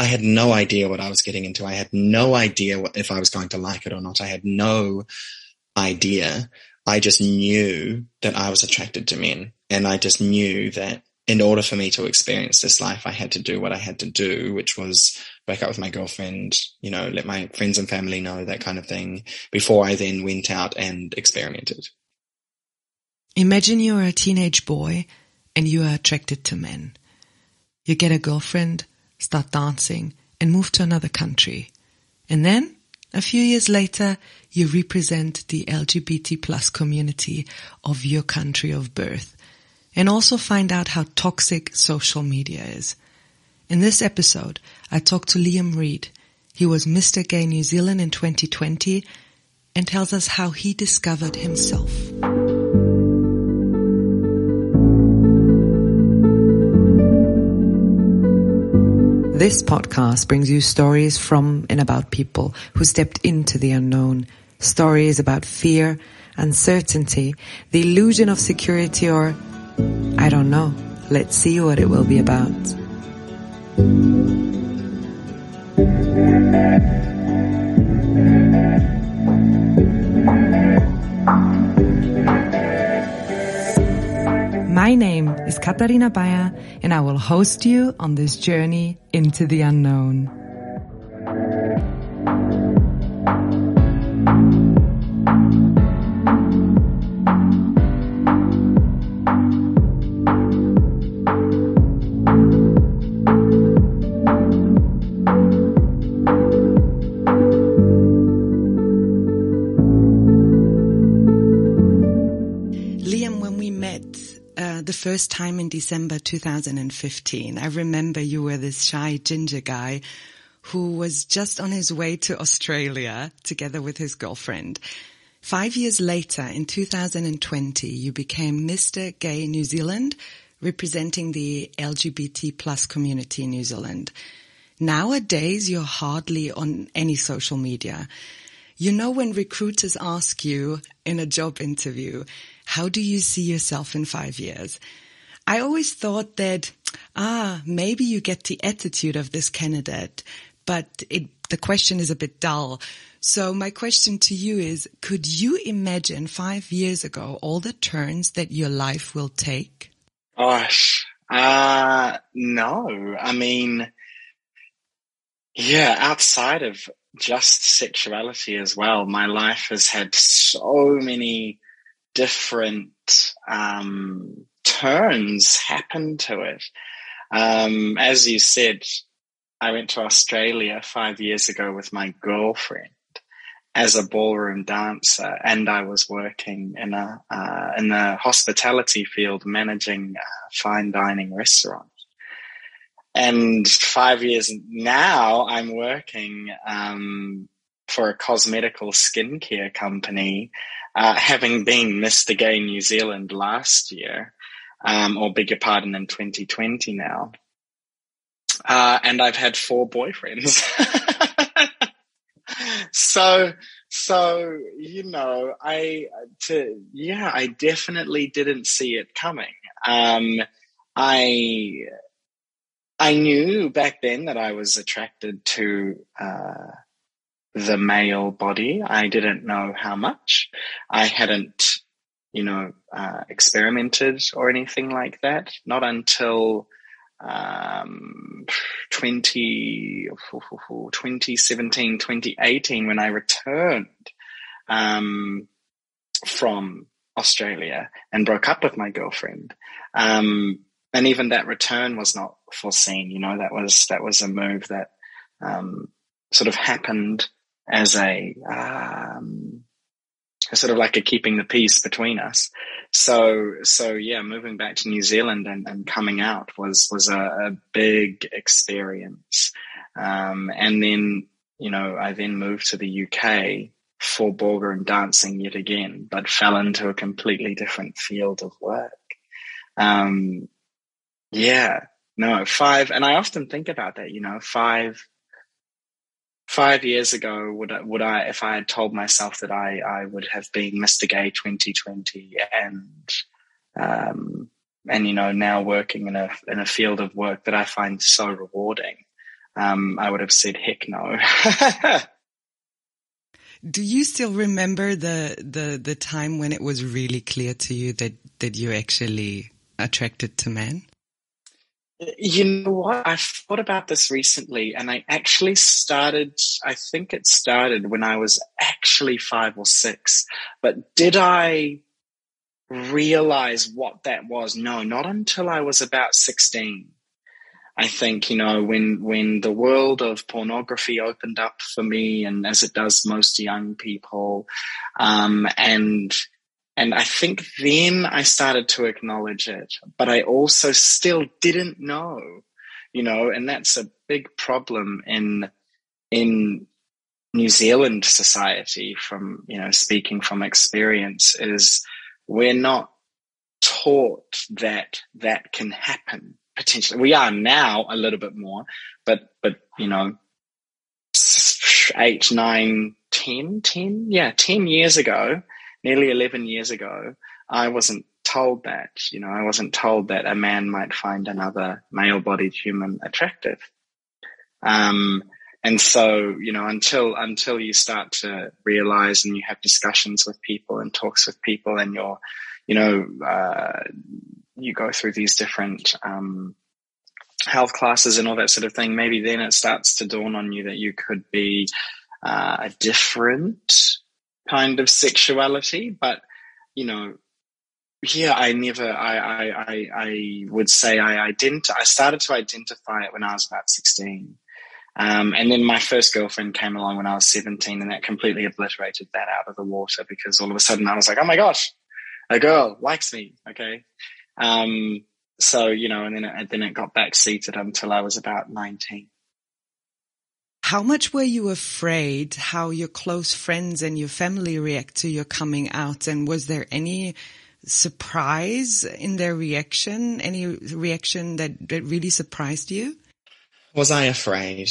I had no idea what I was getting into. I had no idea if I was going to like it or not. I had no idea. I just knew that I was attracted to men. And I just knew that in order for me to experience this life, I had to do what I had to do, which was break up with my girlfriend, let my friends and family know, that kind of thing, before I then went out and experimented. Imagine you're a teenage boy and you are attracted to men. You get a girlfriend, start dancing, and move to another country. And then, a few years later, you represent the LGBT plus community of your country of birth, and also find out how toxic social media is. In this episode, I talked to Liam Reid. He was Mr. Gay New Zealand in 2020 and tells us how he discovered himself. This podcast brings you stories from and about people who stepped into the unknown. Stories about fear, uncertainty, the illusion of security, or I don't know. Let's see what it will be about. My name is Katharina Bayer, and I will host you on this journey into the unknown. First time in December 2015. I remember you were this shy ginger guy who was just on his way to Australia together with his girlfriend. 5 years later, in 2020, you became Mr. Gay New Zealand, representing the LGBT plus community in New Zealand. Nowadays, you're hardly on any social media. When recruiters ask you in a job interview, how do you see yourself in 5 years? I always thought that, maybe you get the attitude of this candidate, but the question is a bit dull. So my question to you is, could you imagine 5 years ago all the turns that your life will take? Gosh, no. I mean, outside of just sexuality as well, my life has had so many different turns happen to it. As you said, I went to Australia 5 years ago with my girlfriend as a ballroom dancer, and I was working in the hospitality field, managing a fine dining restaurant. And 5 years now, I'm working for a cosmetical skincare company, having been Mr. Gay New Zealand last year, or beg your pardon, in 2020 now. And I've had 4 boyfriends. So, I definitely didn't see it coming. I knew back then that I was attracted to, the male body. I didn't know how much. I hadn't, experimented or anything like that. Not until 2017, 2018, when I returned from Australia and broke up with my girlfriend. And even that return was not foreseen. That was a move that sort of happened as a sort of like a keeping the peace between us. So moving back to New Zealand and coming out was a big experience. And then, I then moved to the UK for ballroom dancing yet again, but fell into a completely different field of work. 5, and I often think about that, 5 years ago, would I, if I had told myself that I would have been Mr. Gay 2020 and now working in a field of work that I find so rewarding, I would have said, heck no. Do you still remember the time when it was really clear to you that you're actually attracted to men? You know what? I've thought about this recently, and I think it started when I was actually 5 or 6. But did I realize what that was? No, not until I was about 16. I think, when the world of pornography opened up for me, and as it does most young people, and I think then I started to acknowledge it, but I also still didn't know, and that's a big problem in New Zealand society from, speaking from experience, is we're not taught that can happen. Potentially, we are now a little bit more, but 8, 9, 10 years ago, nearly 11 years ago, I wasn't told that. I wasn't told that a man might find another male-bodied human attractive. And so, until you start to realize, and you have discussions with people and talks with people, and you go through these different health classes and all that sort of thing, maybe then it starts to dawn on you that you could be a different kind of sexuality. But, I would say I started to identify it when I was about 16. And then my first girlfriend came along when I was 17, and that completely obliterated that out of the water, because all of a sudden I was like, oh my gosh, a girl likes me. Okay. So, and then it got backseated until I was about 19. How much were you afraid how your close friends and your family react to your coming out? And was there any surprise in their reaction? Any reaction that really surprised you? Was I afraid?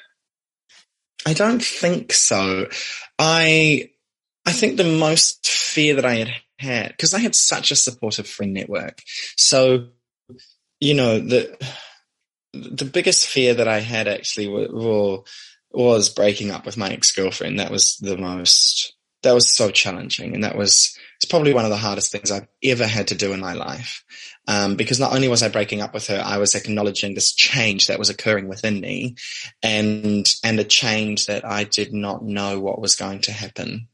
I don't think so. I think the most fear that I had, because I had such a supportive friend network. So, the biggest fear that I had actually was breaking up with my ex-girlfriend. That was so challenging. And it's probably one of the hardest things I've ever had to do in my life. Because not only was I breaking up with her, I was acknowledging this change that was occurring within me, and a change that I did not know what was going to happen.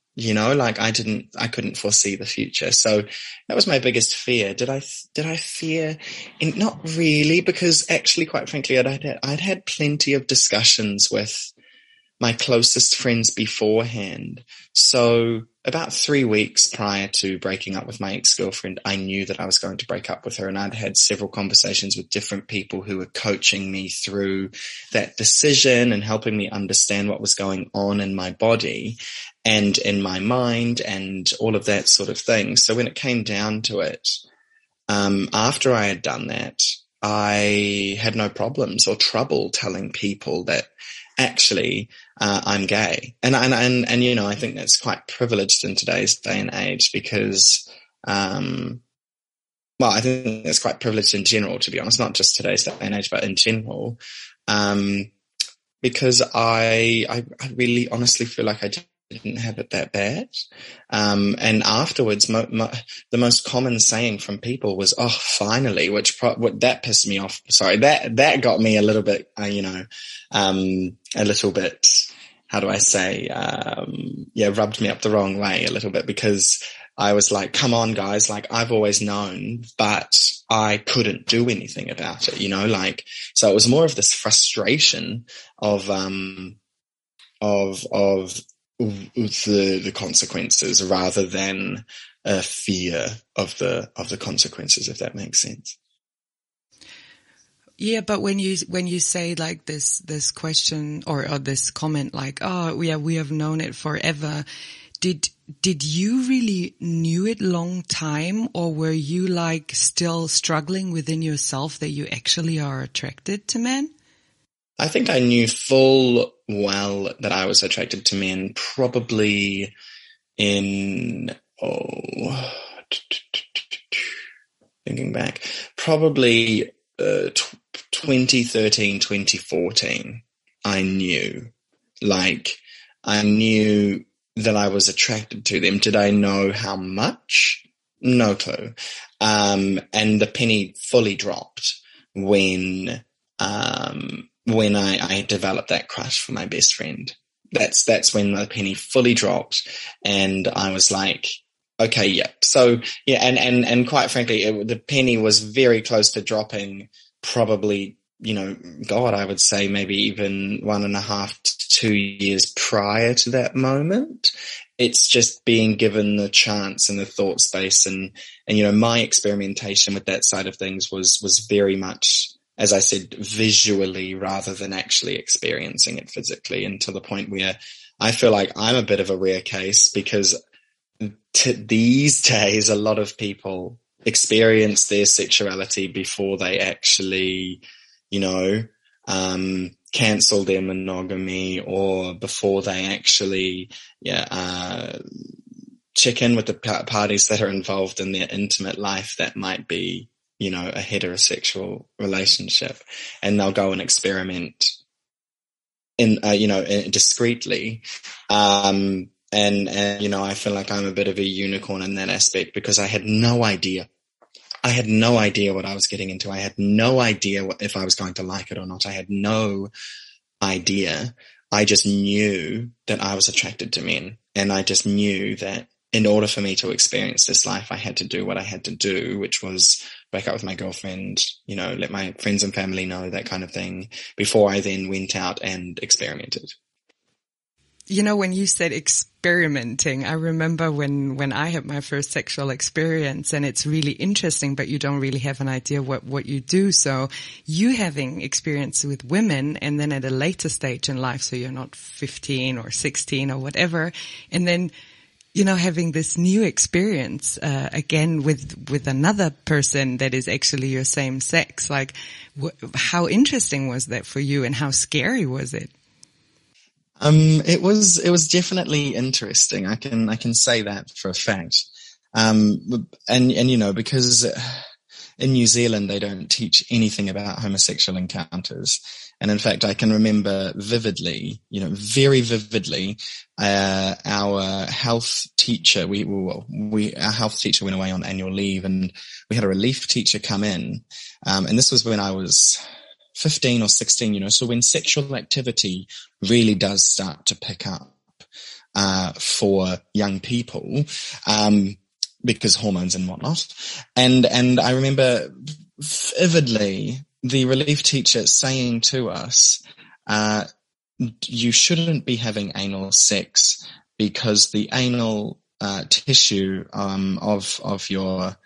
I couldn't foresee the future. So that was my biggest fear. Did I fear? Not really, because actually, quite frankly, I'd had plenty of discussions with my closest friends beforehand. So about 3 weeks prior to breaking up with my ex-girlfriend, I knew that I was going to break up with her, and I'd had several conversations with different people who were coaching me through that decision and helping me understand what was going on in my body and in my mind and all of that sort of thing. So when it came down to it, after I had done that, I had no problems or trouble telling people that actually I'm gay. And I think that's quite privileged in today's day and age, because I think that's quite privileged in general, to be honest, not just today's day and age, but in general, because I really honestly feel like I didn't have it that bad. And afterwards, the most common saying from people was, "Oh, finally," that pissed me off. Sorry, that got me a little bit, a little bit, how do I say, rubbed me up the wrong way a little bit, because I was like, come on, guys, like, I've always known, but I couldn't do anything about it, so it was more of this frustration of the consequences, rather than a fear of the consequences, if that makes sense. Yeah, but when you say like this question or this comment, like, oh yeah, we have known it forever, did you really knew it long time, or were you like still struggling within yourself that you actually are attracted to men? I think I knew full well that I was attracted to men probably in, thinking back, probably 2013, 2014. I knew. Like, I knew that I was attracted to them. Did I know how much? No clue. And the penny fully dropped when I developed that crush for my best friend. That's when the penny fully dropped, and I was like, okay, yeah. So yeah, and quite frankly, the penny was very close to dropping. Probably, I would say maybe even 1.5 to 2 years prior to that moment. It's just being given the chance and the thought space, and my experimentation with that side of things was very much, as I said, visually rather than actually experiencing it physically, and to the point where I feel like I'm a bit of a rare case, because these days a lot of people experience their sexuality before they actually, cancel their monogamy, or before they actually, check in with the parties that are involved in their intimate life that might be, a heterosexual relationship, and they'll go and experiment discreetly. And I feel like I'm a bit of a unicorn in that aspect, because I had no idea. I had no idea what I was getting into. I had no idea if I was going to like it or not. I had no idea. I just knew that I was attracted to men, and I just knew that in order for me to experience this life, I had to do what I had to do, which was break up with my girlfriend, let my friends and family know, that kind of thing, before I then went out and experimented. When you said experimenting, I remember when I had my first sexual experience, and it's really interesting, but you don't really have an idea what you do. So you having experience with women, and then at a later stage in life, so you're not 15 or 16 or whatever, and then, having this new experience, again with another person that is actually your same sex, like how interesting was that for you, and how scary was it? It was definitely interesting. I can say that for a fact. Because in New Zealand, they don't teach anything about homosexual encounters. And in fact, I can remember vividly, very vividly, our health teacher, our health teacher went away on annual leave, and we had a relief teacher come in. And this was when I was 15 or 16, so when sexual activity really does start to pick up, for young people, because hormones and whatnot. And I remember vividly the relief teacher saying to us, you shouldn't be having anal sex, because the anal, tissue, of your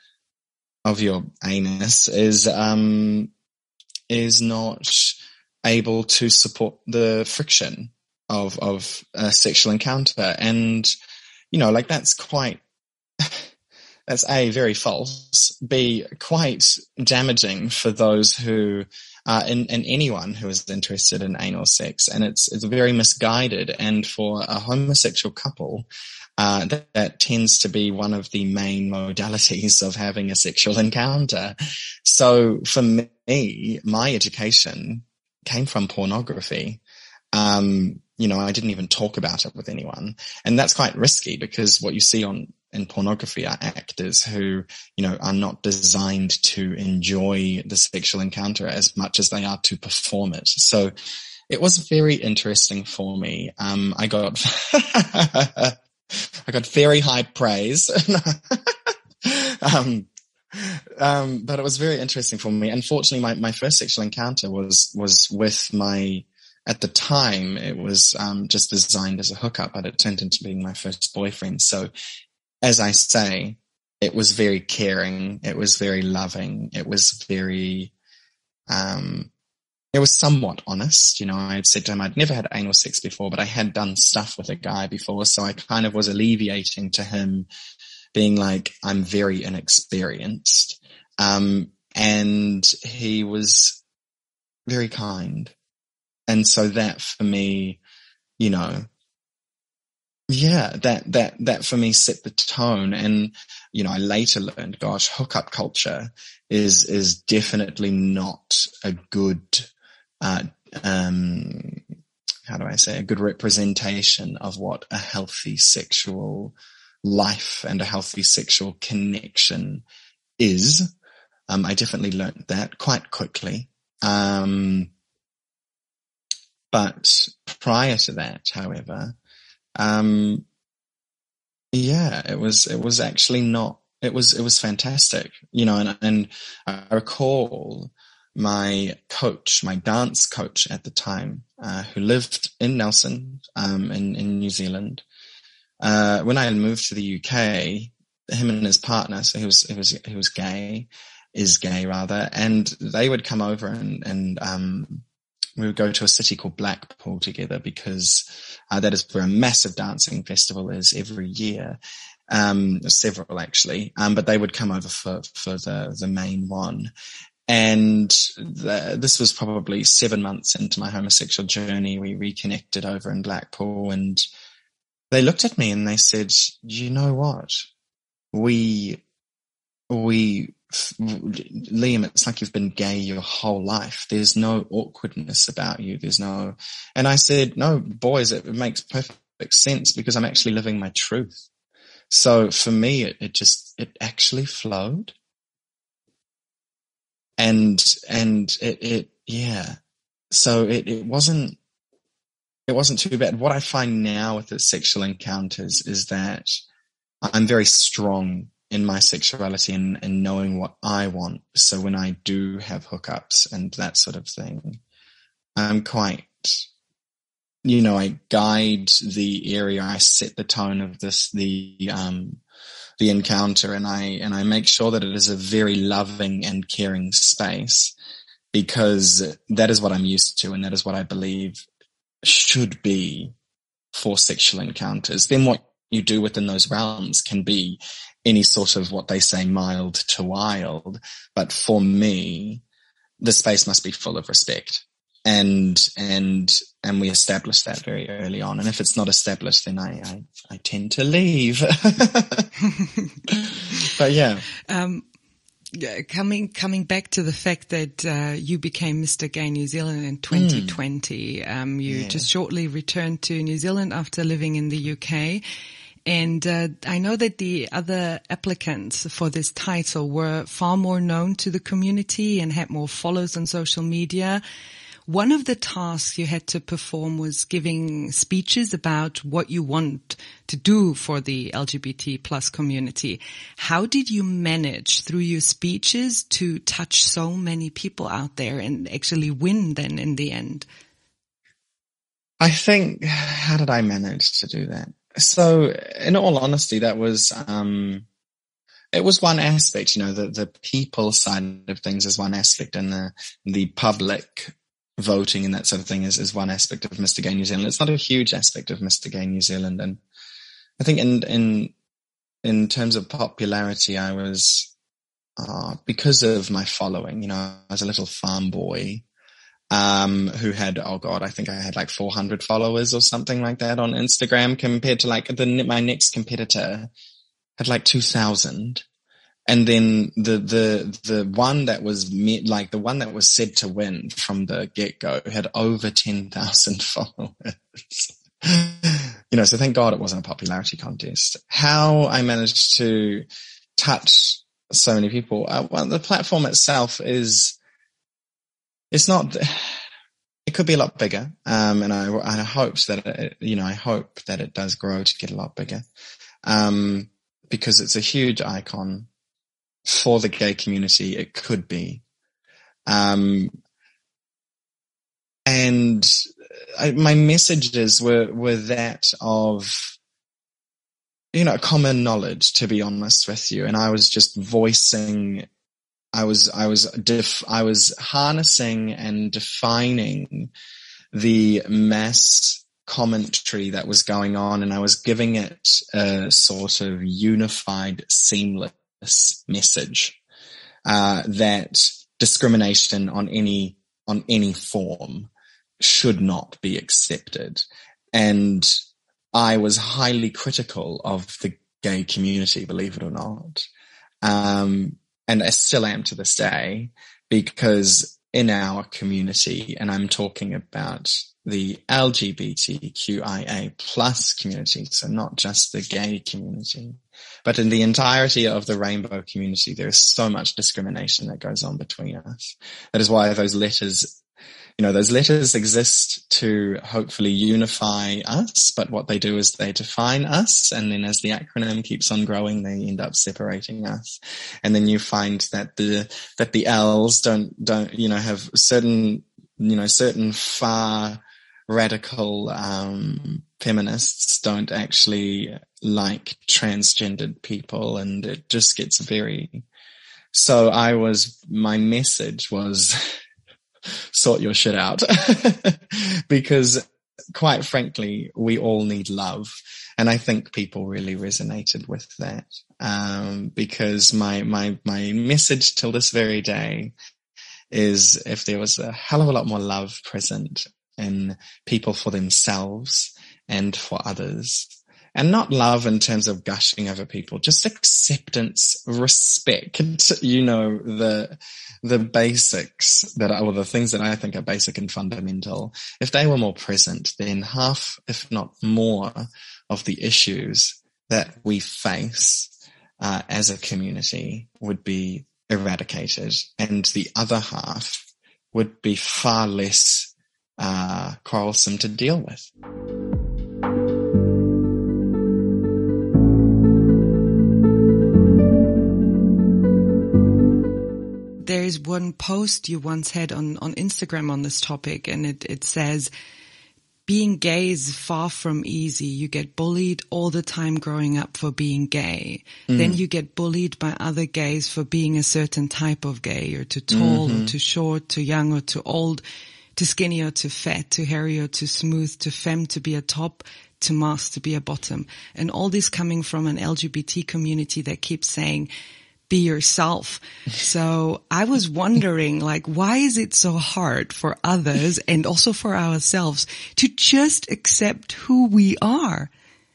anus is not able to support the friction of a sexual encounter. And, that's A, very false, B, quite damaging for those who, and anyone who is interested in anal sex. And it's very misguided. And for a homosexual couple, that tends to be one of the main modalities of having a sexual encounter. So for me, my education came from pornography. I didn't even talk about it with anyone. And that's quite risky, because what you see in pornography are actors who, are not designed to enjoy the sexual encounter as much as they are to perform it. So it was very interesting for me. I got very high praise. But it was very interesting for me. Unfortunately, my first sexual encounter was with at the time, it was just designed as a hookup, but it turned into being my first boyfriend. So, as I say, it was very caring. It was very loving. It was very, it was somewhat honest. I had said to him, I'd never had anal sex before, but I had done stuff with a guy before. So I kind of was alleviating to him, being like, I'm very inexperienced. And he was very kind. And so that for me, that for me set the tone. And, I later learned, gosh, hookup culture is definitely not a good, how do I say, a good representation of what a healthy sexual life and a healthy sexual connection is. I definitely learned that quite quickly. But prior to that, however, it was actually not, it was fantastic, and I recall my coach, my dance coach at the time, who lived in Nelson, in New Zealand. When I moved to the UK, him and his partner, so he was gay, is gay rather, and they would come over and we would go to a city called Blackpool together, because that is where a massive dancing festival is every year. Several actually, but they would come over for the main one. And this was probably 7 months into my homosexual journey. We reconnected over in Blackpool, and they looked at me and they said, you know what? Liam, it's like you've been gay your whole life. There's no awkwardness about you. And I said, no, boys, it makes perfect sense, because I'm actually living my truth. So for me, it actually flowed. And so it wasn't too bad. What I find now with the sexual encounters is that I'm very strong in my sexuality and knowing what I want. So when I do have hookups and that sort of thing, I'm quite, I guide the area, I set the tone of the encounter, and I make sure that it is a very loving and caring space, because that is what I'm used to, and that is what I believe should be for sexual encounters. Then what you do within those realms can be any sort of, what they say, mild to wild. But for me, the space must be full of respect. And we establish that very early on. And if it's not established, then I tend to leave. But yeah. Coming back to the fact that you became Mr. Gay New Zealand in 2020, you just shortly returned to New Zealand after living in the UK. And I know that the other applicants for this title were far more known to the community and had more followers on social media. One of the tasks you had to perform was giving speeches about what you want to do for the LGBT plus community. How did you manage through your speeches to touch so many people out there and actually win then in the end? I think, how did I manage to do that? So in all honesty, that was, it was one aspect, the people side of things is one aspect, and the public voting and that sort of thing is one aspect of Mr. Gay New Zealand. It's not a huge aspect of Mr. Gay New Zealand. And I think in terms of popularity, I was, because of my following, I was a little farm boy, who had, I think I had like 400 followers or something like that on Instagram, compared to like my next competitor had like 2,000. And then the one that was the one that was said to win from the get-go had over 10,000 followers. So thank God it wasn't a popularity contest. How I managed to touch so many people, well, the platform itself it's not, it could be a lot bigger. And I hoped that I hope that it does grow to get a lot bigger. Because it's a huge icon for the gay community. It could be. And my messages were that of, common knowledge, to be honest with you. And I was just voicing, I was harnessing and defining the mass commentary that was going on, and I was giving it a sort of unified, seamless message, that discrimination on any form should not be accepted. And I was highly critical of the gay community, believe it or not. And I still am to this day, because in our community, and I'm talking about the LGBTQIA plus community, so not just the gay community, but in the entirety of the rainbow community, there is so much discrimination that goes on between us. That is why those letters exist to hopefully unify us, but what they do is they define us, and then as the acronym keeps on growing, they end up separating us. And then you find that the L's don't have certain far radical feminists don't actually like transgendered people, and it just gets very. So my message was sort your shit out because quite frankly, we all need love. And I think people really resonated with that. Because my message till this very day is if there was a hell of a lot more love present in people for themselves and for others, and not love in terms of gushing over people, just acceptance, respect, the basics the things that I think are basic and fundamental. If they were more present, then half, if not more, of the issues that we face as a community would be eradicated, and the other half would be far less quarrelsome to deal with. There is one post you once had on Instagram on this topic, and it says, being gay is far from easy. You get bullied all the time growing up for being gay. Then you get bullied by other gays for being a certain type of gay. You're too tall or too short, too young or too old, too skinny or too fat, too hairy or too smooth, too femme to be a top, too masked to be a bottom. And all this coming from an LGBT community that keeps saying, be yourself. So I was wondering, why is it so hard for others and also for ourselves to just accept who we are?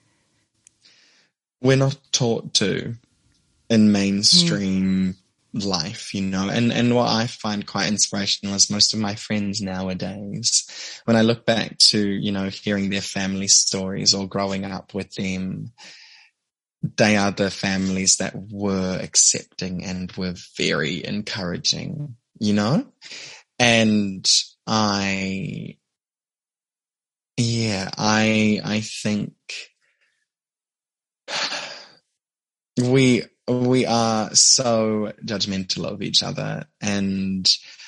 We're not taught to in mainstream life, and what I find quite inspirational is most of my friends nowadays, when I look back to, hearing their family stories or growing up with them, they are the families that were accepting and were very encouraging, and I think we are so judgmental of each other, and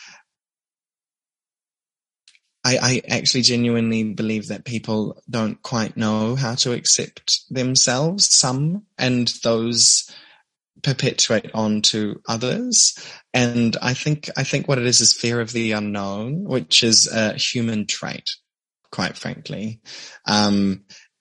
I actually genuinely believe that people don't quite know how to accept themselves, some, and those perpetuate on to others. And I think what it is fear of the unknown, which is a human trait, quite frankly. And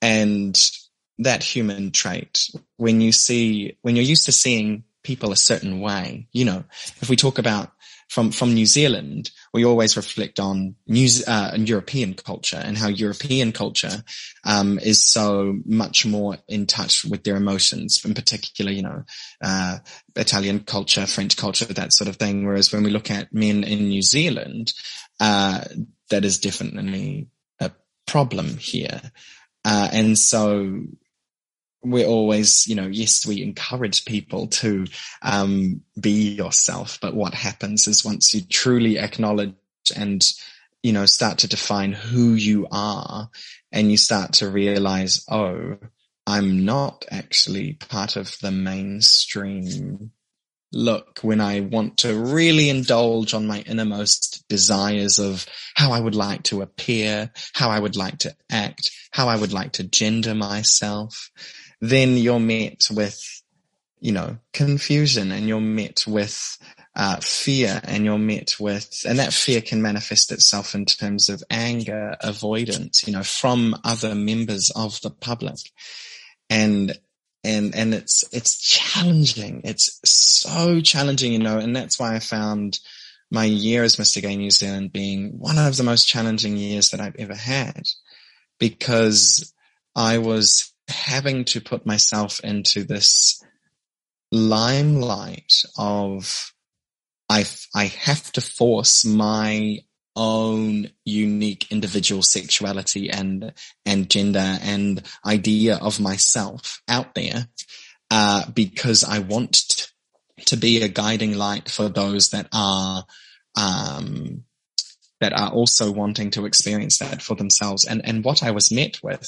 that human trait, when you're used to seeing people a certain way, if we talk about from New Zealand, we always reflect on European culture and how European culture is so much more in touch with their emotions, in particular, Italian culture, French culture, that sort of thing. Whereas when we look at men in New Zealand, that is definitely a problem here. And so we're always, yes, we encourage people to be yourself. But what happens is once you truly acknowledge and, start to define who you are, and you start to realize, oh, I'm not actually part of the mainstream. Look, when I want to really indulge on my innermost desires of how I would like to appear, how I would like to act, how I would like to gender myself, then you're met with, confusion, and you're met with fear, and and that fear can manifest itself in terms of anger, avoidance, from other members of the public. And it's challenging. It's so challenging, and that's why I found my year as Mr. Gay New Zealand being one of the most challenging years that I've ever had, because I was having to put myself into this limelight of I have to force my own unique individual sexuality and gender and idea of myself out there, because I want to be a guiding light for those that are also wanting to experience that for themselves. And what I was met with,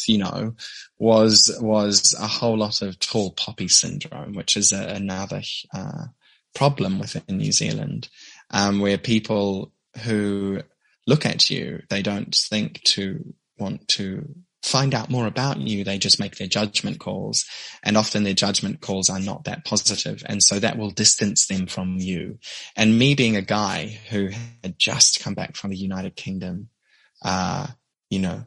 was a whole lot of tall poppy syndrome, which is another problem within New Zealand, where people who look at you, they don't think to want to find out more about you. They just make their judgment calls, and often their judgment calls are not that positive, and so that will distance them from you. And me being a guy who had just come back from the United Kingdom, it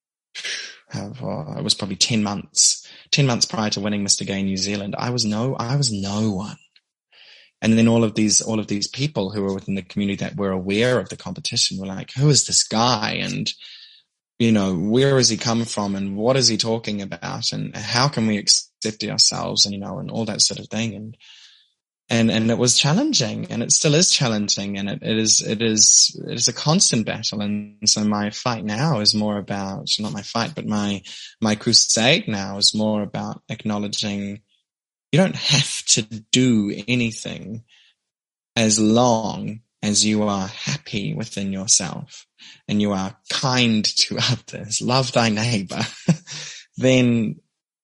was probably 10 months prior to winning Mr. Gay New Zealand. I was no one. And then all of these people who were within the community that were aware of the competition were like, who is this guy? And where has he come from, and what is he talking about, and how can we accept ourselves, and and all that sort of thing. And it was challenging, and it still is challenging, and it is a constant battle. And so my fight now is more about, not my fight, but my crusade now is more about acknowledging you don't have to do anything as long as you are happy within yourself and you are kind to others, love thy neighbor, then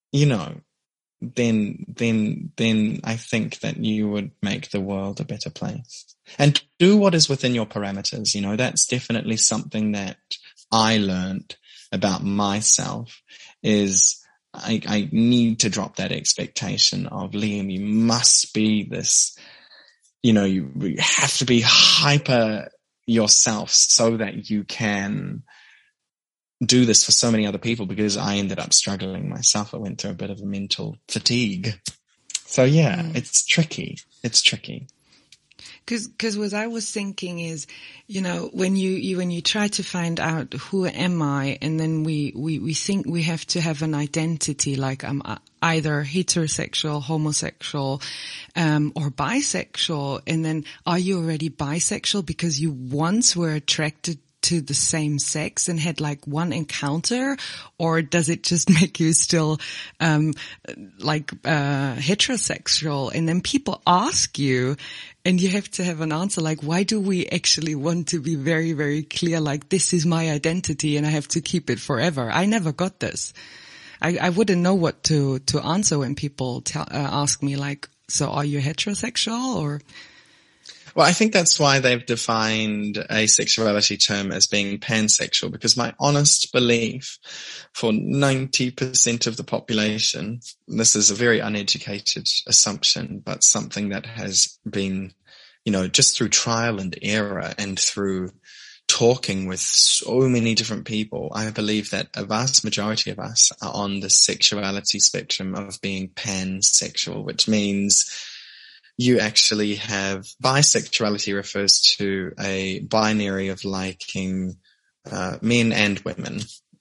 I think that you would make the world a better place. And do what is within your parameters. That's definitely something that I learned about myself, is I need to drop that expectation of, Liam, you must be this, you have to be hyper yourself so that you can do this for so many other people, because I ended up struggling myself. I went through a bit of a mental fatigue. So yeah, It's tricky. Because what I was thinking is, when you try to find out who am I, and then we think we have to have an identity, like I'm either heterosexual, homosexual, or bisexual. And then are you already bisexual because you once were attracted to the same sex and had like one encounter, or does it just make you still heterosexual? And then people ask you, and you have to have an answer, like, why do we actually want to be very, very clear, like, this is my identity and I have to keep it forever? I never got this. I wouldn't know what to answer when people ask me, like, so are you heterosexual or... Well, I think that's why they've defined a sexuality term as being pansexual, because my honest belief for 90% of the population, this is a very uneducated assumption, but something that has been, just through trial and error and through talking with so many different people, I believe that a vast majority of us are on the sexuality spectrum of being pansexual, which means you actually have bisexuality refers to a binary of liking men and women.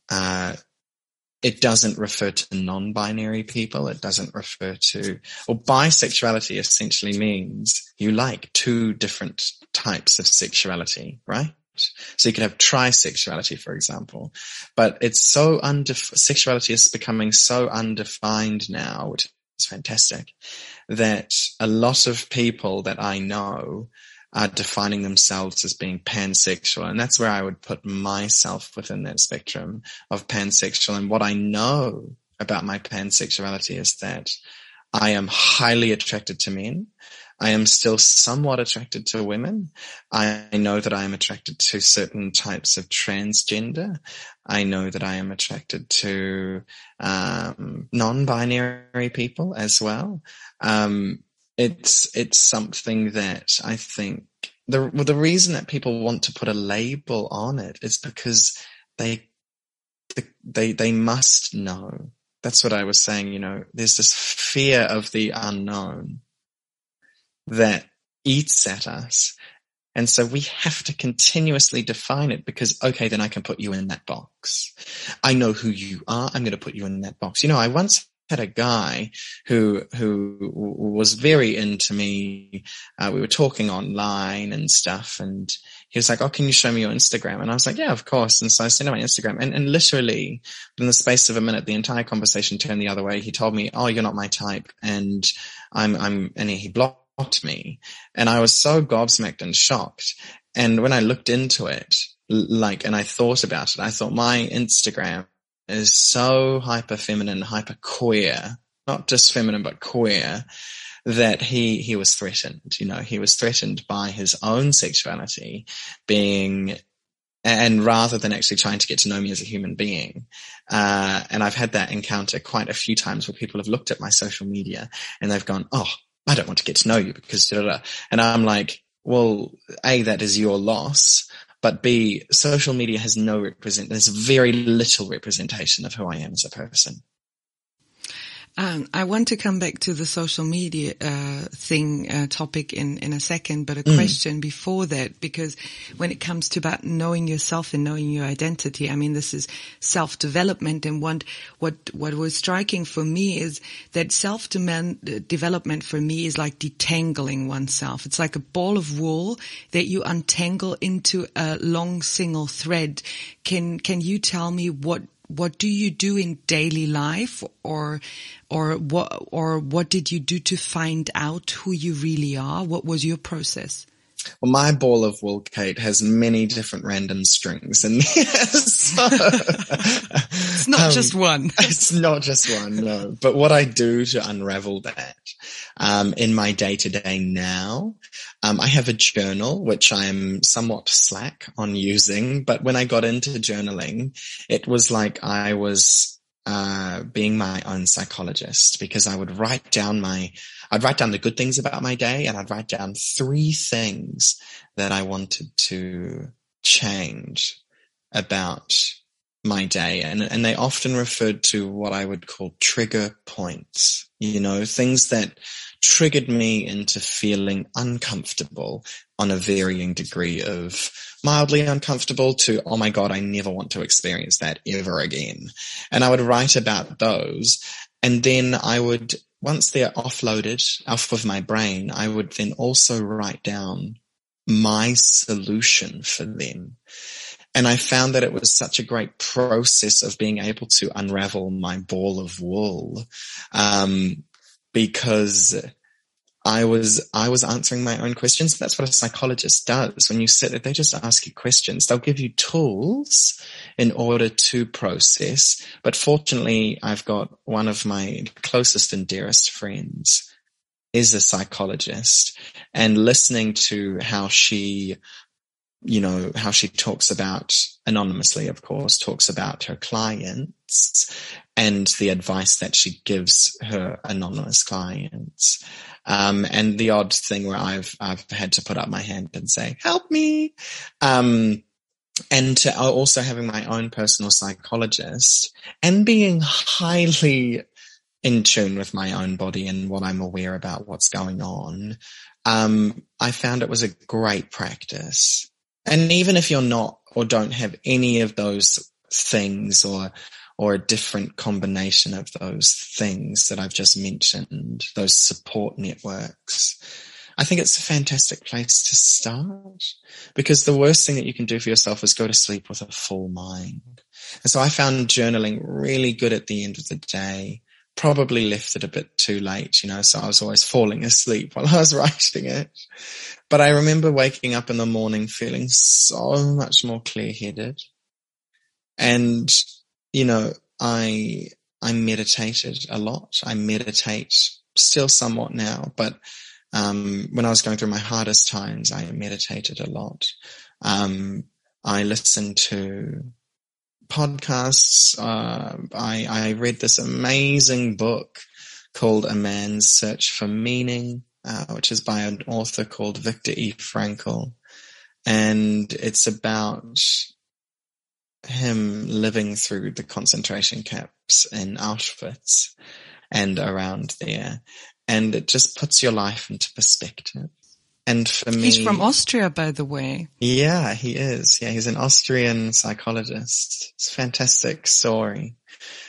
It doesn't refer to non-binary people. It doesn't refer to, or bisexuality essentially means you like two different types of sexuality, right? So you could have trisexuality, for example, but it's so sexuality is becoming so undefined now, which is fantastic, that a lot of people that I know are defining themselves as being pansexual. And that's where I would put myself within that spectrum of pansexual. And what I know about my pansexuality is that I am highly attracted to men. I am still somewhat attracted to women. I know that I am attracted to certain types of transgender. I know that I am attracted to non-binary people as well. It's something that I think the reason that people want to put a label on it is because they must know. That's what I was saying. There's this fear of the unknown that eats at us. And so we have to continuously define it, because, okay, then I can put you in that box. I know who you are. I'm going to put you in that box. I once had a guy who was very into me. We were talking online and stuff, and he was like, oh, can you show me your Instagram? And I was like, yeah, of course. And so I sent him my Instagram, and literally in the space of a minute, the entire conversation turned the other way. He told me, oh, you're not my type. And and he blocked me. And I was so gobsmacked and shocked. And when I looked into it, and I thought about it, I thought my Instagram is so hyper feminine, hyper queer, not just feminine, but queer, that he was threatened. He was threatened by his own sexuality and rather than actually trying to get to know me as a human being. And I've had that encounter quite a few times where people have looked at my social media and they've gone, oh, I don't want to get to know you because da, da, da. And I'm like, well, A, that is your loss. But B, social media has there's very little representation of who I am as a person. I want to come back to the social media topic in a second, but a question before that, because when it comes to about knowing yourself and knowing your identity, I mean, this is self-development, and what was striking for me is that self-development for me is like detangling oneself. It's like a ball of wool that you untangle into a long single thread. Can you tell me what do you do in daily life, or what did you do to find out who you really are? What was your process? Well, my ball of wool, Kate, has many different random strings in there. So, it's not just one. It's not just one, no. But what I do to unravel that, in my day-to-day now, I have a journal, which I am somewhat slack on using. But when I got into journaling, it was like I was being my own psychologist, because I would write down the good things about my day, and I'd write down 3 things that I wanted to change about my day. And they often referred to what I would call trigger points, things that triggered me into feeling uncomfortable on a varying degree of mildly uncomfortable to, oh my God, I never want to experience that ever again. And I would write about those. And then I would, once they're offloaded off of my brain, I would then also write down my solution for them. And I found that it was such a great process of being able to unravel my ball of wool, because I was answering my own questions. That's what a psychologist does. When you sit there, they just ask you questions. They'll give you tools in order to process. But fortunately, I've got one of my closest and dearest friends is a psychologist, and listening to how she talks about, anonymously, of course, talks about her clients and the advice that she gives her anonymous clients. And the odd thing where I've had to put up my hand and say, help me. And to also having my own personal psychologist and being highly in tune with my own body and what I'm aware about what's going on. I found it was a great practice. And even if you're not or don't have any of those things or a different combination of those things that I've just mentioned, those support networks, I think it's a fantastic place to start, because the worst thing that you can do for yourself is go to sleep with a full mind. And so I found journaling really good at the end of the day. Probably left it a bit too late, so I was always falling asleep while I was writing it. But I remember waking up in the morning feeling so much more clear-headed. And, I meditated a lot. I meditate still somewhat now, but when I was going through my hardest times, I meditated a lot. I listened to podcasts. I read this amazing book called A Man's Search for Meaning, which is by an author called Viktor E. Frankl. And it's about him living through the concentration camps in Auschwitz and around there. And it just puts your life into perspective. And for me... He's from Austria, by the way. Yeah, he is. Yeah, he's an Austrian psychologist. It's a fantastic story.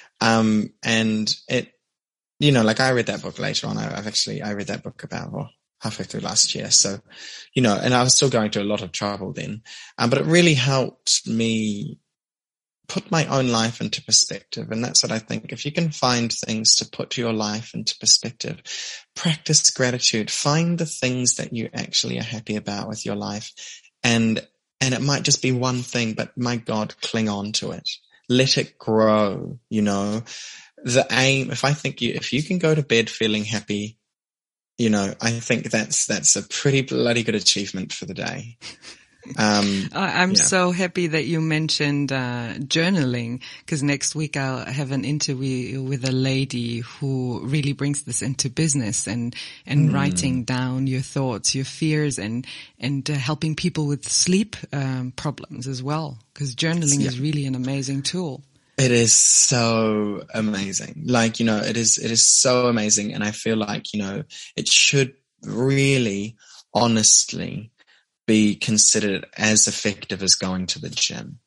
And it, I read that book later on. I read that book about halfway through last year. So, and I was still going through a lot of trouble then. But it really helped me put my own life into perspective. And that's what I think. If you can find things to put your life into perspective, practice gratitude, find the things that you actually are happy about with your life. And it might just be one thing, but my God, cling on to it. Let it grow, The aim, if you can go to bed feeling happy, I think that's a pretty bloody good achievement for the day. I'm so happy that you mentioned journaling, because next week I'll have an interview with a lady who really brings this into business and writing down your thoughts, your fears, and helping people with sleep problems as well, because journaling is really an amazing tool. It is so amazing. It is so amazing. And I feel like, it should really honestly be considered as effective as going to the gym.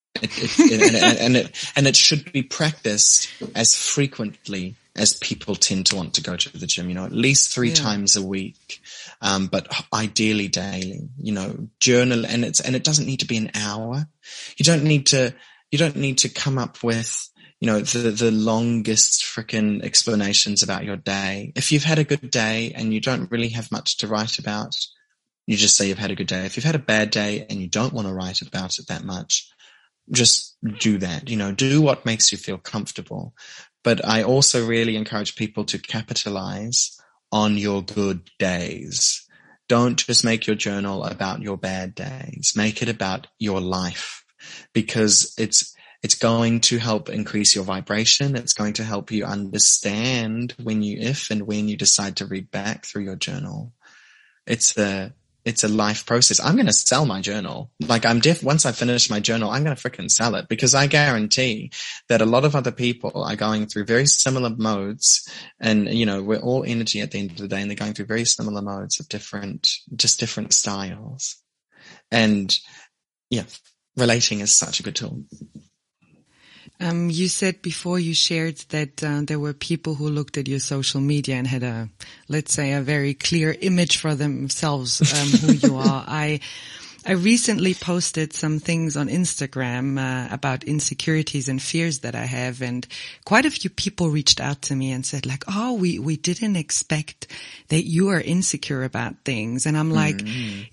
It should be practiced as frequently as people tend to want to go to the gym, at least 3 times a week. But ideally daily, journal, and it doesn't need to be an hour. You don't need to come up with, the longest frickin' explanations about your day. If you've had a good day and you don't really have much to write about, you just say you've had a good day. If you've had a bad day and you don't want to write about it that much, just do that. Do what makes you feel comfortable. But I also really encourage people to capitalize on your good days. Don't just make your journal about your bad days. Make it about your life, because it's going to help increase your vibration. It's going to help you understand if and when you decide to read back through your journal. It's a life process. I'm going to sell my journal. Once I finish my journal, I'm going to freaking sell it, because I guarantee that a lot of other people are going through very similar modes. And, we're all energy at the end of the day, and they're going through very similar modes of different styles. And relating is such a good tool. You said before you shared that there were people who looked at your social media and had a very clear image for themselves who you are. I recently posted some things on Instagram about insecurities and fears that I have, and quite a few people reached out to me and said we didn't expect that you are insecure about things. And I'm like,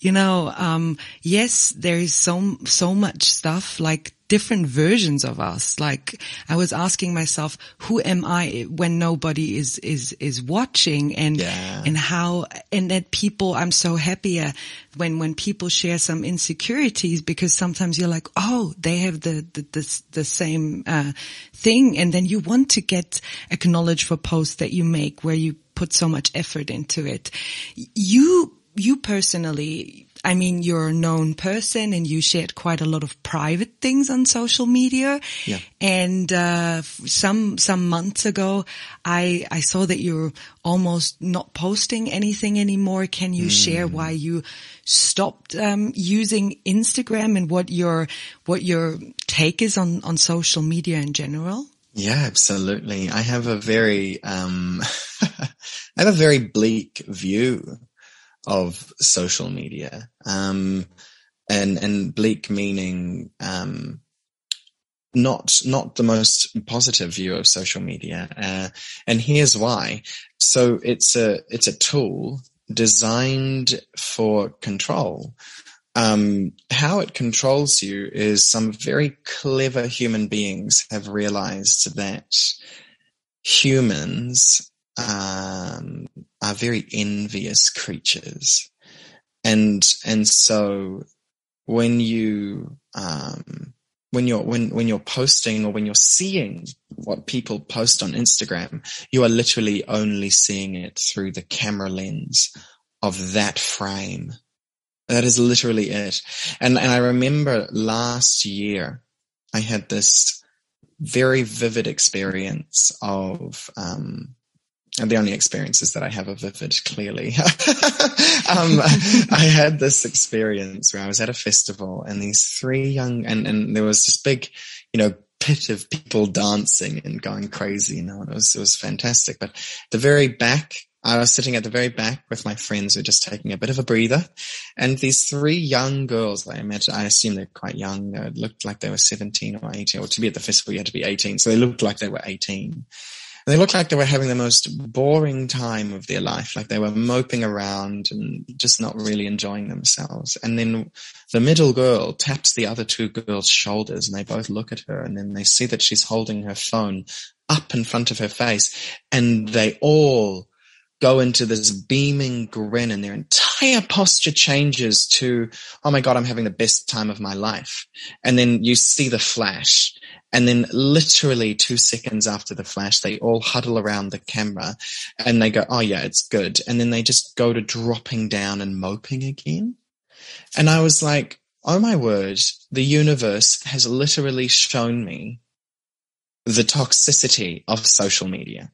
yes, there is so much stuff, different versions of us. I was asking myself, who am I when nobody is watching, and how, and that people, I'm so happy when people share some insecurities, because sometimes you're like, oh, they have the same thing, and then you want to get acknowledged for posts that you make where you put so much effort into it. You personally, you're a known person, and you shared quite a lot of private things on social media. Yeah. And some months ago, I saw that you're almost not posting anything anymore. Can you share why you stopped using Instagram, and what your take is on social media in general? Yeah, absolutely. I have a very very bleak view of social media, and bleak meaning, not the most positive view of social media. And here's why. So it's a tool designed for control. How it controls you is some very clever human beings have realized that humans are very envious creatures. And so when you're posting, or when you're seeing what people post on Instagram, you are literally only seeing it through the camera lens of that frame. That is literally it. And I remember last year I had this very vivid experience of, and the only experiences that I have are vivid, clearly. I had this experience where I was at a festival, and these 3 young, and there was this big, pit of people dancing and going crazy, and it was fantastic. But the very back I was sitting at the very back with my friends who were just taking a bit of a breather. And these 3 young girls, I assume they're quite young. They looked like they were 17 or 18, or to be at the festival, you had to be 18. So they looked like they were 18. And they looked like they were having the most boring time of their life. Like they were moping around and just not really enjoying themselves. And then the middle girl taps the other 2 girls' shoulders, and they both look at her, and then they see that she's holding her phone up in front of her face, and they all go into this beaming grin, and their entire posture changes to, oh my God, I'm having the best time of my life. And then you see the flash, and then literally 2 seconds after the flash, they all huddle around the camera and they go, oh yeah, it's good. And then they just go to dropping down and moping again. And I was like, oh my word, the universe has literally shown me the toxicity of social media.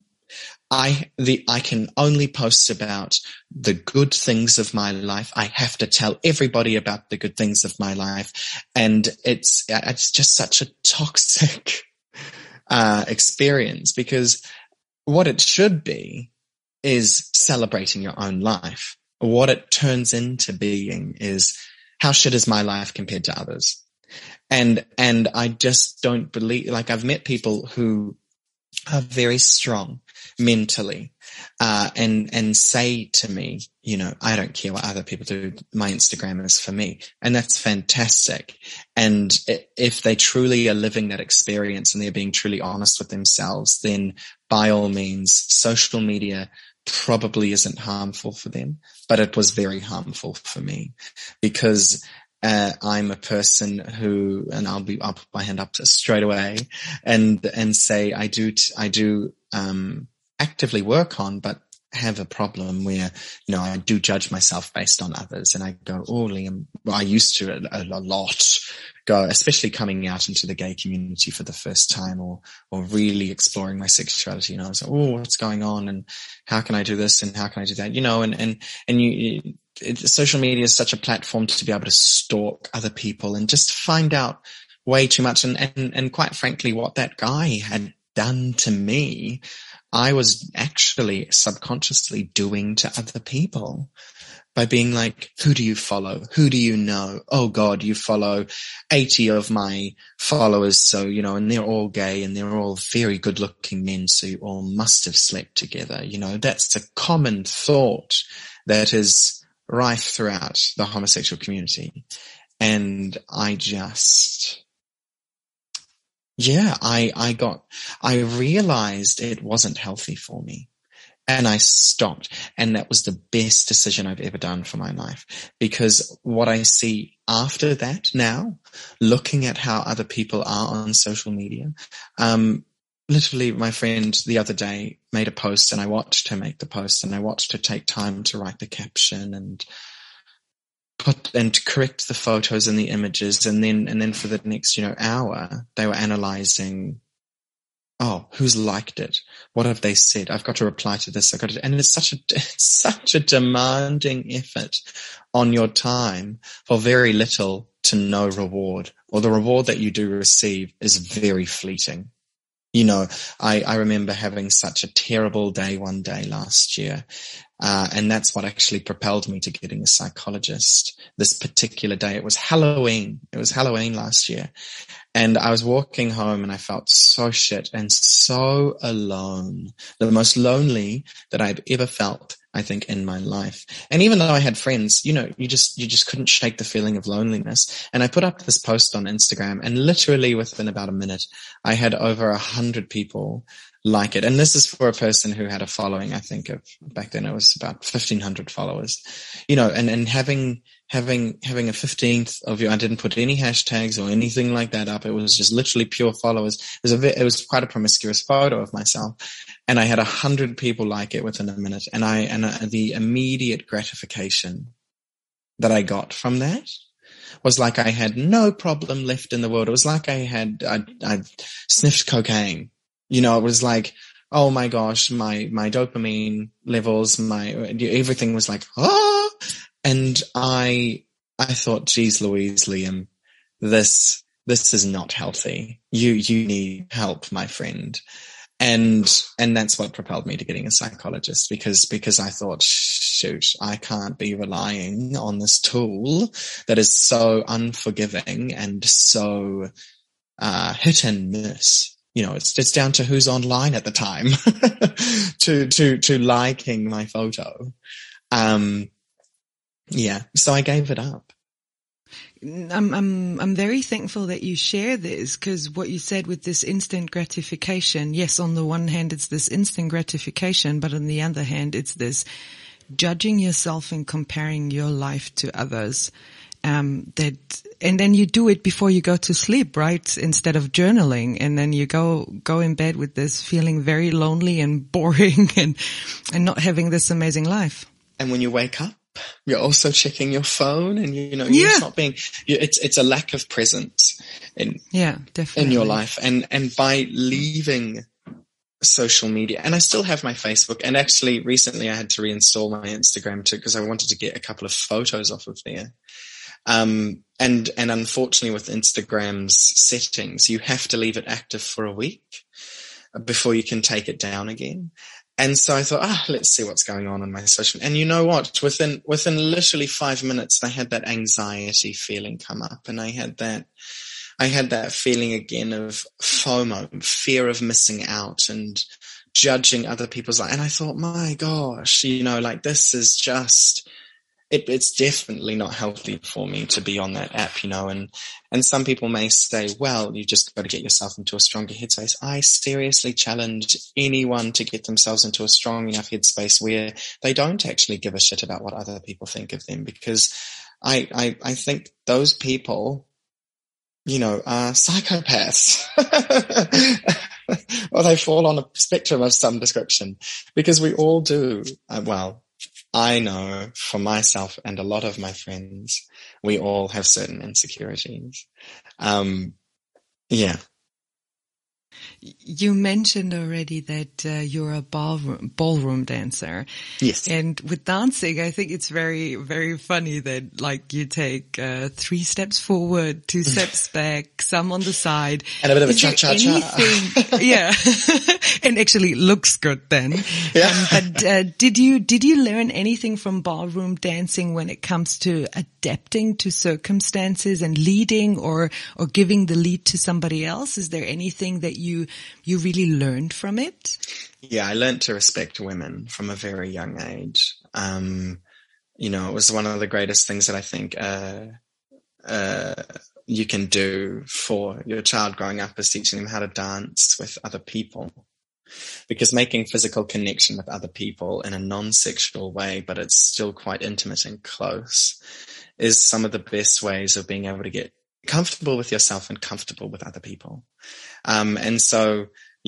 I can only post about the good things of my life. I have to tell everybody about the good things of my life. And it's just such a toxic, experience, because what it should be is celebrating your own life. What it turns into being is, how shit is my life compared to others? And I just don't believe, like, I've met people who are very strong mentally, and say to me, you know, I don't care what other people do. My Instagram is for me. And that's fantastic. And if they truly are living that experience and they're being truly honest with themselves, then by all means, social media probably isn't harmful for them, but it was very harmful for me, because I'm a person who, and I'll put my hand up straight away and say I do actively work on, but have a problem where, you know, I do judge myself based on others, and I go, oh, Liam, well, I used to a lot go, especially coming out into the gay community for the first time, or really exploring my sexuality. You know, I was like, oh, what's going on, and how can I do this, and how can I do that? You know, social media is such a platform to be able to stalk other people and just find out way too much. And quite frankly, what that guy had done to me, I was actually subconsciously doing to other people by being like, who do you follow? Who do you know? Oh God, you follow 80 of my followers. So, you know, and they're all gay and they're all very good looking men. So you all must have slept together. You know, that's a common thought that is rife throughout the homosexual community. And I just, I realized it wasn't healthy for me, and I stopped. And that was the best decision I've ever done for my life, because what I see after that now, looking at how other people are on social media, literally my friend the other day made a post, and I watched her make the post, and I watched her take time to write the caption and correct the photos and the images. And then for the next, you know, hour, they were analyzing, oh, who's liked it? What have they said? I've got to reply to this. And it's such a demanding effort on your time for very little to no reward, or the reward that you do receive is very fleeting. You know, I remember having such a terrible day one day last year. And that's what actually propelled me to getting a psychologist. This particular day, it was Halloween. It was Halloween last year. And I was walking home and I felt so shit and so alone. The most lonely that I've ever felt, I think, in my life. And even though I had friends, you know, you just couldn't shake the feeling of loneliness. And I put up this post on Instagram, and literally within about a minute, I had over 100 people like it. And this is for a person who had a following, I think, of back then it was about 1,500 followers, you know, and having a 15th of you, I didn't put any hashtags or anything like that up. It was just literally pure followers. It was quite a promiscuous photo of myself, and I had 100 people like it within a minute. And the immediate gratification that I got from that was like I had no problem left in the world. It was like I'd sniffed cocaine. You know, it was like, oh my gosh, my dopamine levels, everything was like, ah. And I thought, geez Louise, Liam, this is not healthy. You need help, my friend. And that's what propelled me to getting a psychologist, because I thought, shoot, I can't be relying on this tool that is so unforgiving and so hit and miss. It's down to who's online at the time to liking my photo. So I gave it up. I'm very thankful that you share this, because what you said with this instant gratification, yes, on the one hand, it's this instant gratification, but on the other hand, it's this judging yourself and comparing your life to others. And then you do it before you go to sleep, right? Instead of journaling. And then you go in bed with this feeling very lonely and boring and not having this amazing life. And when you wake up, you're also checking your phone, and you're not being. It's a lack of presence definitely in your life, and by leaving social media, and I still have my Facebook, and actually recently I had to reinstall my Instagram too, because I wanted to get a couple of photos off of there. And unfortunately with Instagram's settings, you have to leave it active for a week before you can take it down again. And so I thought, let's see what's going on in my social. And you know what? Within literally 5 minutes, I had that anxiety feeling come up, and I had that feeling again of FOMO, fear of missing out and judging other people's life. And I thought, my gosh, this is just, it's definitely not healthy for me to be on that app, and some people may say, well, you just got to get yourself into a stronger headspace. I seriously challenge anyone to get themselves into a strong enough headspace where they don't actually give a shit about what other people think of them, because I think those people, are psychopaths. Or they fall on a spectrum of some description, because we all do. I know for myself and a lot of my friends, we all have certain insecurities. You mentioned already that you're a ballroom dancer. Yes. And with dancing, I think it's very, very funny that you take 3 steps forward, 2 steps back, some on the side. And a bit of a cha-cha-cha. Yeah. And actually looks good then. Yeah. But did you learn anything from ballroom dancing when it comes to adapting to circumstances and leading or giving the lead to somebody else? Is there anything that you really learned from it? Yeah, I learned to respect women from a very young age. It was one of the greatest things that I think you can do for your child growing up, is teaching them how to dance with other people. Because making physical connection with other people in a non-sexual way, but it's still quite intimate and close, is some of the best ways of being able to get comfortable with yourself and comfortable with other people. And so,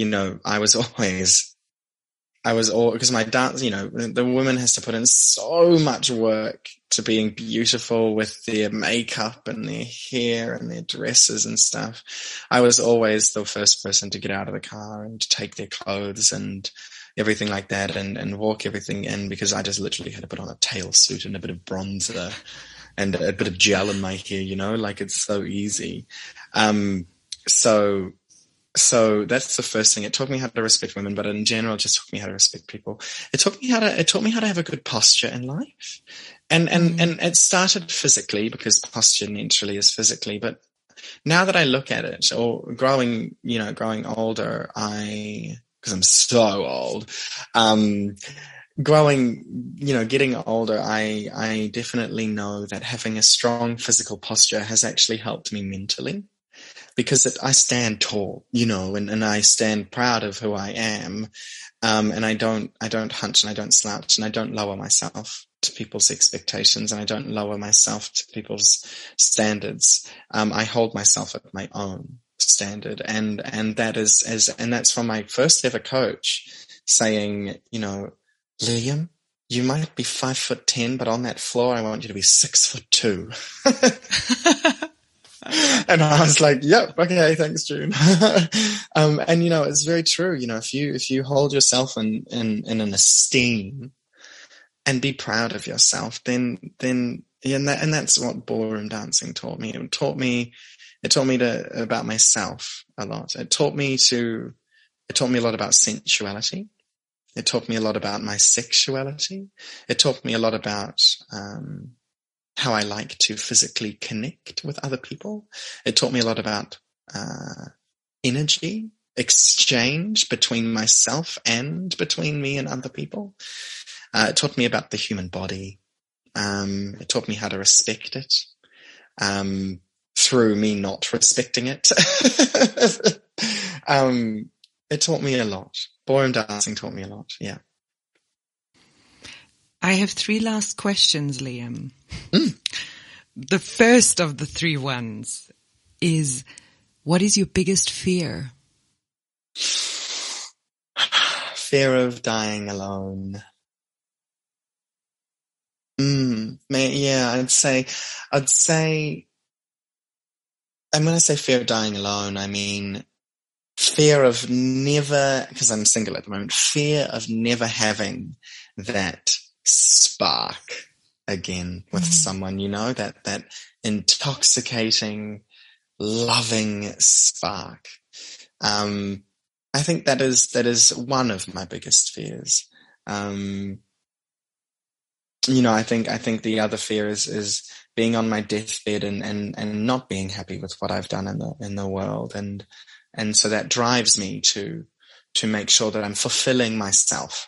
because my dance, the woman has to put in so much work to being beautiful with their makeup and their hair and their dresses and stuff. I was always the first person to get out of the car and to take their clothes and everything like that and walk everything in, because I just literally had to put on a tail suit and a bit of bronzer and a bit of gel in my hair, it's so easy. So that's the first thing. It taught me how to respect women, but in general, it just taught me how to respect people. It taught me how to have a good posture in life. And it started physically, because posture naturally is physically. But now that I look at it, or growing older, because I'm so old, getting older, I definitely know that having a strong physical posture has actually helped me mentally. Because I stand tall, and I stand proud of who I am. And I don't hunch, and I don't slouch, and I don't lower myself to people's expectations, and I don't lower myself to people's standards. I hold myself at my own standard. And that's from my first ever coach saying, Lillian, you might be 5'10", but on that floor, I want you to be 6'2". And I was like, yep, okay, thanks, June. And it's very true. If you hold yourself in an esteem and be proud of yourself, then that's what ballroom dancing taught me. It taught me about myself a lot. It taught me to It taught me a lot about sensuality. It taught me a lot about my sexuality. It taught me a lot about how I like to physically connect with other people. It taught me a lot about energy exchange between myself and between me and other people. It taught me about the human body. It taught me how to respect it through me not respecting it. It taught me a lot. Ballroom dancing taught me a lot, yeah. I have 3 last questions, Liam. The first of the 3 ones is, what is your biggest fear? Fear of dying alone. Yeah, I'd say, and when I say fear of dying alone, I mean fear of never, because I'm single at the moment, fear of never having that spark again with someone, you know, that intoxicating, loving spark. I think that is one of my biggest fears. You know, I think the other fear is being on my deathbed and not being happy with what I've done in the world. And so that drives me to make sure that I'm fulfilling myself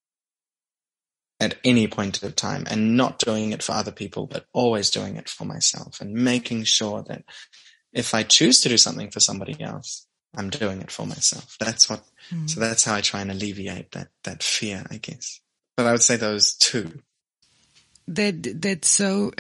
at any point of time and not doing it for other people, but always doing it for myself and making sure that if I choose to do something for somebody else, I'm doing it for myself. So that's how I try and alleviate that fear, I guess. But I would say those 2. That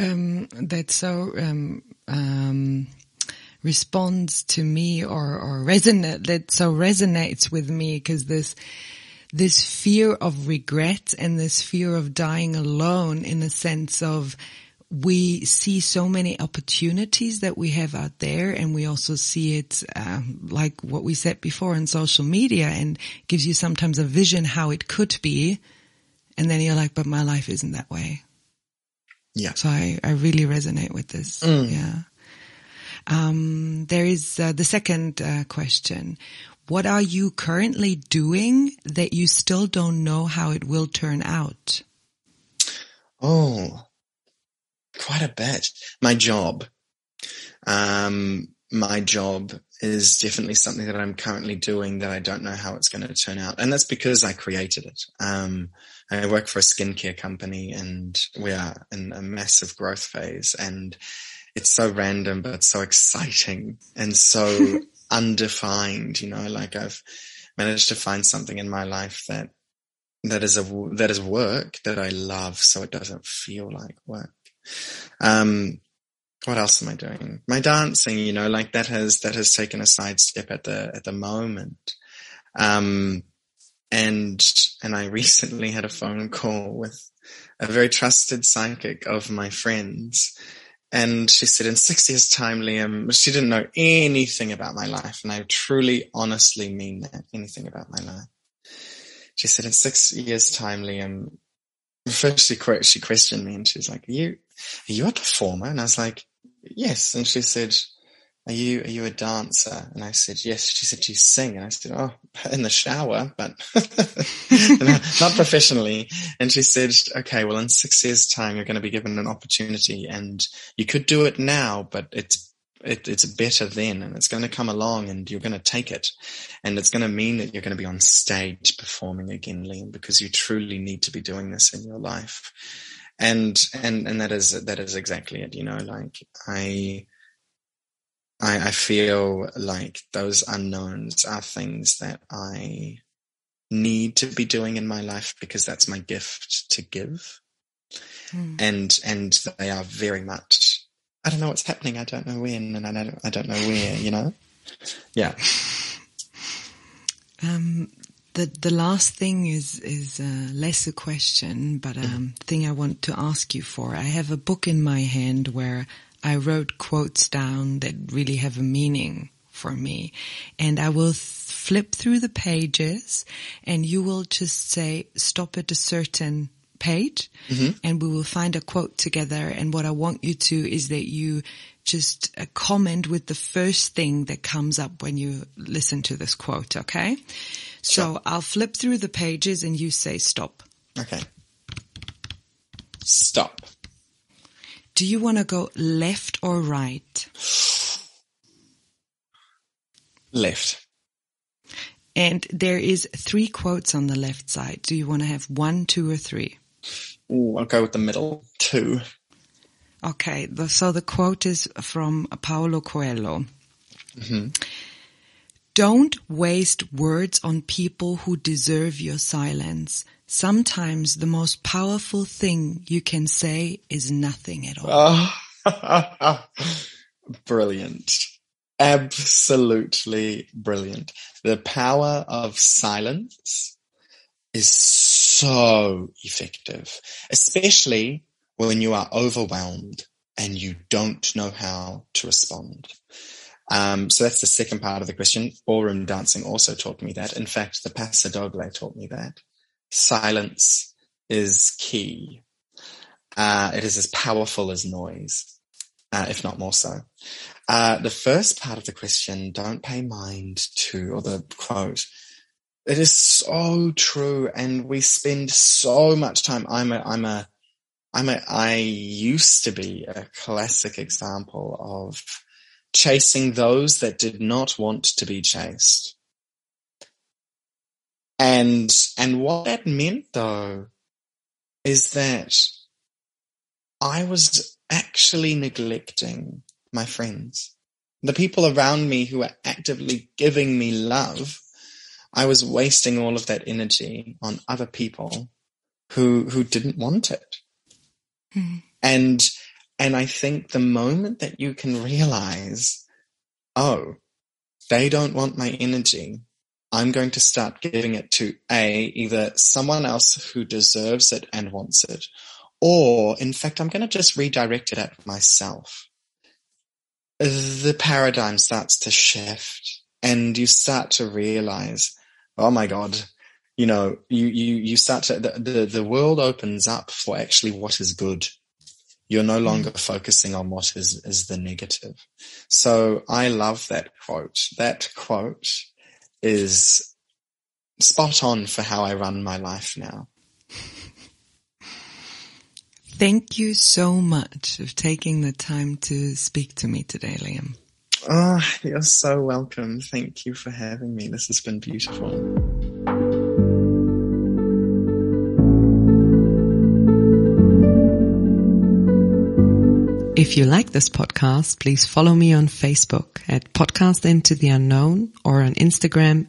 responds to me or resonates with me, because this fear of regret and this fear of dying alone, in the sense of we see so many opportunities that we have out there, and we also see it like what we said before in social media, and gives you sometimes a vision how it could be, and then you're like, but my life isn't that way. Yeah. So I really resonate with this. Yeah. There is the second question. What are you currently doing that you still don't know how it will turn out? Oh, quite a bit. My job. My job is definitely something that I'm currently doing that I don't know how it's going to turn out. And that's because I created it. I work for a skincare company, and we are in a massive growth phase, and it's so random, but so exciting and so undefined, you know, like I've managed to find something in my life that is work that I love, so it doesn't feel like work. What else am I doing? My dancing, you know, like that has taken a sidestep at the moment. And I recently had a phone call with a very trusted psychic of my friends. And she said, in 6 years' time, Liam, she didn't know anything about my life. And I truly, honestly mean that, anything about my life. She said, in 6 years' time, Liam, first she questioned me, and she's like, are you a performer? And I was like, yes. And she said, are you a dancer? And I said, yes. She said, do you sing? And I said, oh, in the shower, but not professionally. And she said, okay, well, in 6 years' time, you're going to be given an opportunity, and you could do it now, but it's better then, and it's going to come along, and you're going to take it, and it's going to mean that you're going to be on stage performing again, Liam, because you truly need to be doing this in your life. And that is exactly it, you know, like I feel like those unknowns are things that I need to be doing in my life, because that's my gift to give. And they are very much, I don't know what's happening, I don't know when, and I don't know where, you know? Yeah. The last thing is less a question, but thing I want to ask you for. I have a book in my hand where I wrote quotes down that really have a meaning for me. And I will flip through the pages, and you will just say, stop at a certain page, and we will find a quote together. And what I want you to is that you just comment with the first thing that comes up when you listen to this quote, okay? So Sure. I'll flip through the pages and you say stop. Okay. Stop. Do you want to go left or right? Left. And there is 3 quotes on the left side. Do you want to have 1, 2, or 3? Ooh, I'll go with the middle. 2. Okay, so the quote is from Paulo Coelho. Don't waste words on people who deserve your silence. Sometimes the most powerful thing you can say is nothing at all. Oh, brilliant. Absolutely brilliant. The power of silence is so effective, especially when you are overwhelmed and you don't know how to respond. So that's the second part of the question. Ballroom dancing also taught me that. In fact, the Paso Doble taught me that. Silence is key. It is as powerful as noise, if not more so. The first part of the question, don't pay mind to, or the quote, it is so true, and we spend so much time. I used to be a classic example of chasing those that did not want to be chased. And what that meant, though, is that I was actually neglecting my friends, the people around me who were actively giving me love. I was wasting all of that energy on other people who didn't want it. And I think the moment that you can realize, oh, they don't want my energy, I'm going to start giving it to either someone else who deserves it and wants it, or in fact, I'm going to just redirect it at myself. The paradigm starts to shift and you start to realize, oh my God, you start to, the world opens up for actually what is good. You're no longer focusing on what is the negative. So I love that quote. That quote is spot on for how I run my life now. Thank you so much for taking the time to speak to me today, Liam. Oh, you're so welcome. Thank you for having me. This has been beautiful. If you like this podcast, please follow me on Facebook at Podcast Into the Unknown, or on Instagram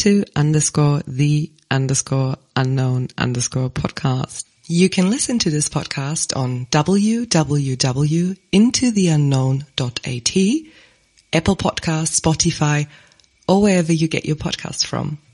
into_the_unknown_podcast. You can listen to this podcast on www.intotheunknown.at, Apple Podcasts, Spotify, or wherever you get your podcasts from.